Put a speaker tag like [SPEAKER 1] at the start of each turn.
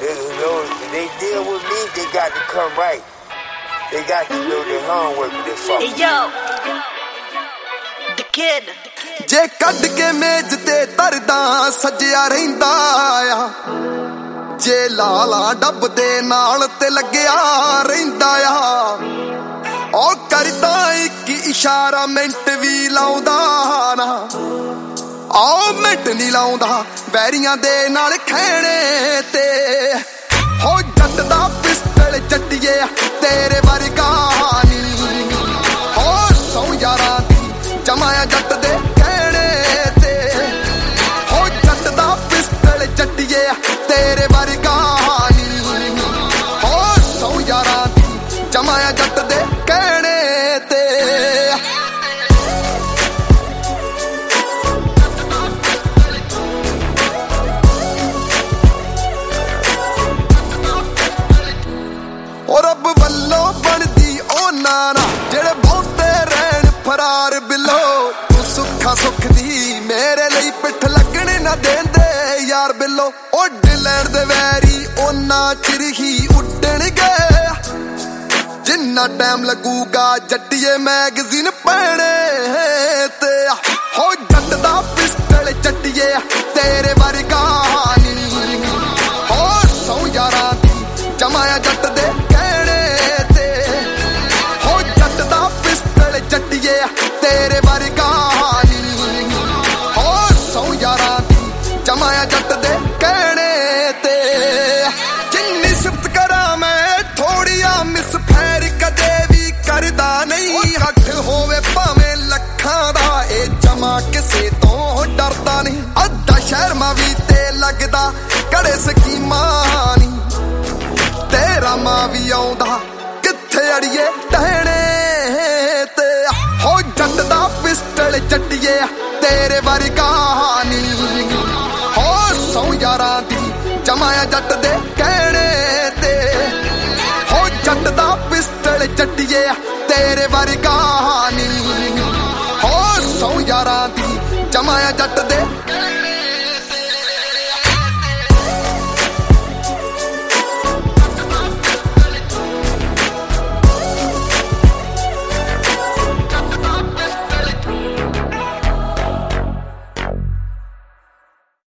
[SPEAKER 1] They deal with me, they got to come right. They got to do their homework with this fuck.
[SPEAKER 2] Hey yo, the kid.
[SPEAKER 3] ਜੇ ਕੱਢ ਕੇ ਮੇਜ਼ ਤੇ ਤਰਦਾ ਸਜਿਆ ਰਹਿੰਦਾ ਆ, ਜੇ ਲਾਲਾ ਡੱਬ ਦੇ ਨਾਲ ਤੇ ਲੱਗਿਆ ਰਹਿੰਦਾ ਆ, ਉਹ ਕਰਦਾ ਇੱਕ ਇਸ਼ਾਰਾ ਮਿੰਟ ਵੀ ਲਾਉਂਦਾ ਨਾ, ਆਹ ਮਿੰਟ ਨਹੀਂ ਲਾਉਂਦਾ ਵੈਰੀਆਂ ਦੇ ਨਾਲ ਖਹਿਣੇ ਤੇ। ਹੋ ਜੱਟ ਦਾ ਪਿਸਟਲ ਚੱਟੀਏ ਤੇਰੇ ਵਰਗਾ ਨੀ, ਹੋ ਸੌ ਯਾਰਾਂ ਦੀ ਜਮਾਇਆ ਜੱਟ ਦੇ ਕਹਿਣੇ ਤੇ। ਹੋ ਜੱਟ ਦਾ ਪਿਸਟਲ ਚੱਟੀਏ ਤੇਰੇ ਵਰਗਾ ਨੀ, ਹੋ ਸੌ ਯਾਰਾਂ ਦੀ ਜਮਾਇਆ ਜੱਟ ਦੇ ਕਹਿਣੇ ਤੇ। ਰੱਬ ਵੱਲੋਂ ਬਣਦੀ ਉਹਨਾਂ ਨਾਲ ਜਿਹੜੇ ਬਹੁਤੇ ਰਹਿਣ ਫਰਾਰ ਬਿੱਲੋ, ਤੂੰ ਸੁੱਖਾ ਸੁੱਖ ਦੀ ਮੇਰੇ ਲਈ ਪਿੱਠ ਲੱਗਣ ਨਾ ਦੇਂਦੇ ਯਾਰ ਬਿੱਲੋ। ਉੱਡ ਲੈਣ ਦੇ ਵੈਰੀ ਉਹਨਾਂ ਚਿਰ ਹੀ ਉੱਡਣਗੇ ਜਿੰਨਾ ਟਾਈਮ ਲੱਗੂਗਾ ਜੱਟੀਏ ਮੈਗਜ਼ੀਨ ਪੈਣੇ ਤੇ। ਹੋ ਜੱਟ ਦਾ ਪਿਸਟਲ ਚੱਟੀਏ ਤੇਰੇ ਵਰਗਾ ਨੀ, ਹੋ ਸੌ ਯਾਰਾਂ ਦੀ ਜਮਾਇਆ ਜੱਟ ਦੇ ਕਹਿਣੇ ਤੇ। ਹੋ ਜੱਟ ਦਾ ਪਿਸਟਲ ਚੱਟੀਏ ਤੇਰੇ ਵਰਗਾ ਨੀ, ਹੋ ਸੌ ਯਾਰਾਂ ਦੀ ਜਮਾਇਆ ਜੱਟ ਦੇ ਕਹਿਣੇ ਤੇ। ਜਿੰਨੀ ਸਿਫਤ ਕਰਾਂ ਮੈਂ ਥੋੜੀ ਆ ਮਿਸ ਫੈਰ ਕਦੇ ਵੀ ਕਰਦਾ ਨਹੀਂ, ਹੱਥ ਹੋਵੇ ਭਾਵੇਂ ਲੱਖਾਂ ਦਾ ਇਹ ਜਮਾ ਕਿਸੇ ਤੋਂ ਡਰਦਾ ਨਹੀਂ। ਅੱਧਾ ਸ਼ਰਮਾ ਵੀ ਤੇ ਲੱਗਦਾ ਕੜੇ ਸਕੀਮਾਂ ਨੀ, ਤੇਰਾ ਮਾਂ ਵੀ ਆਉਂਦਾ ਕਿੱਥੇ ਅੜੀਏ ਟਹਿਣੇ ਤੇ। ਹੋ ਜੱਟ ਦਾ ਪਿਸਟਲ ਚੱਟੀਏ ਤੇਰੇ ਵਰਗਾ ਨੀ, ਹੋ ਸੌ ਯਾਰਾਂ ਦੀ ਜਮਾਇਆ ਜੱਟ ਦੇ ਕਹਿਣੇ ਤੇ। ਹੋ ਜੱਟ ਦਾ ਪਿਸਟਲ ਚੱਟੀਏ ਤੇਰੇ ਵਰਗਾ ਨੀ, ਹੋ ਸੌ ਯਾਰਾਂ ਦੀ ਜਮਾਇਆ ਜੱਟ ਦੇ